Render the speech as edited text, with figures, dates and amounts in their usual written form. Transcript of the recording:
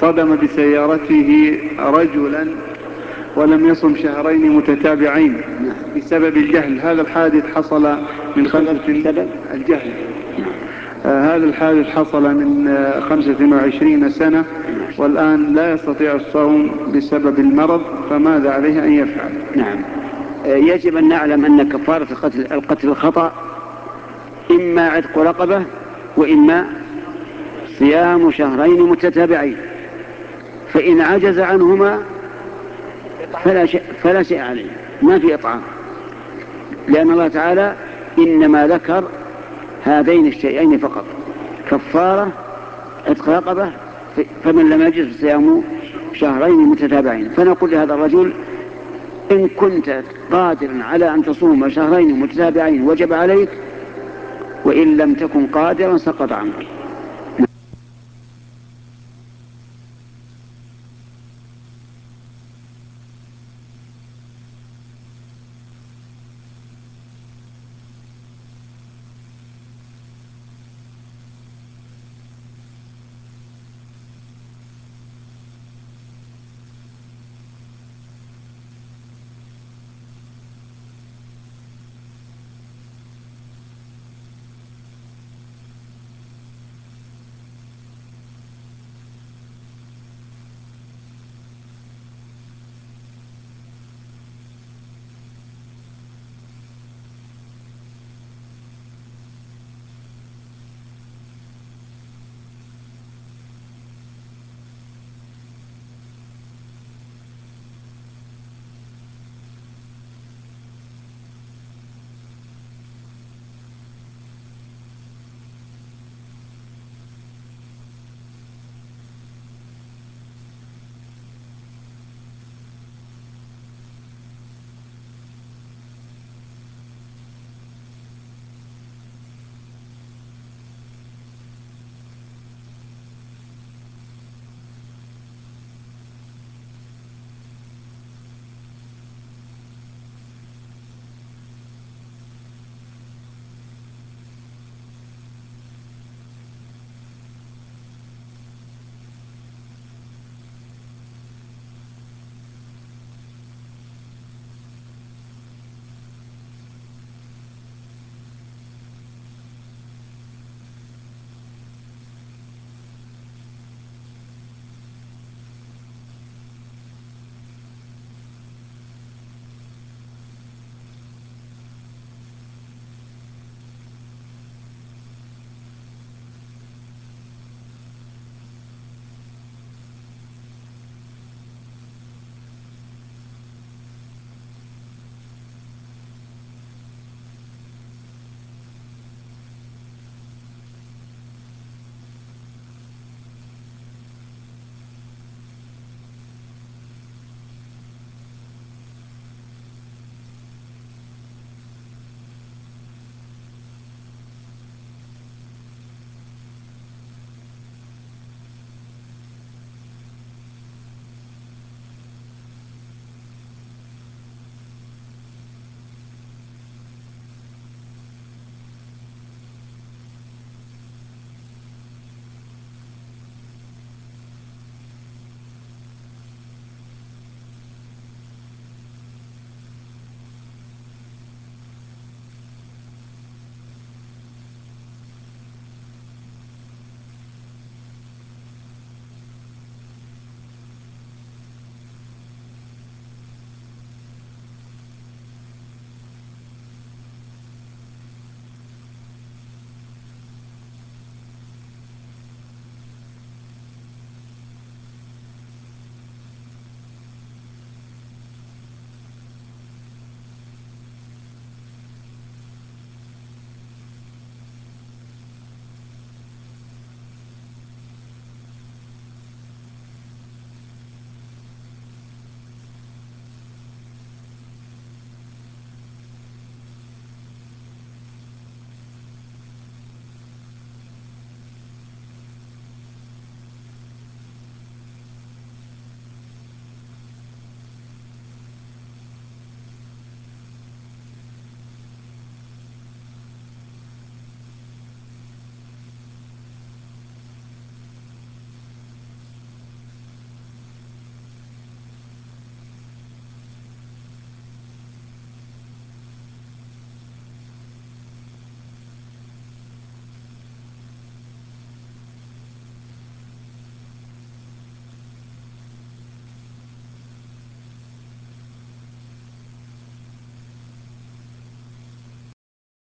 صدم بسيارته رجلا ولم يصم شهرين متتابعين بسبب الجهل. هذا الحادث حصل من بسبب الجهل. هذا الحادث حصل من 25 سنة والآن لا يستطيع الصوم بسبب المرض، فماذا عليه أن يفعل؟ نعم، يجب أن نعلم أن كفارة القتل الخطأ إما عتق رقبة وإما صيام شهرين متتابعين، فإن عجز عنهما فلا شيء عليه، ما في إطعام، لأن الله تعالى إنما ذكر هذين الشيئين فقط، كفارة عتق رقبة، فمن لم يجز صيام شهرين متتابعين. فنقول لهذا الرجل: إن كنت قادرا على أن تصوم شهرين متتابعين وجب عليك، وإن لم تكن قادرا سقط عنك.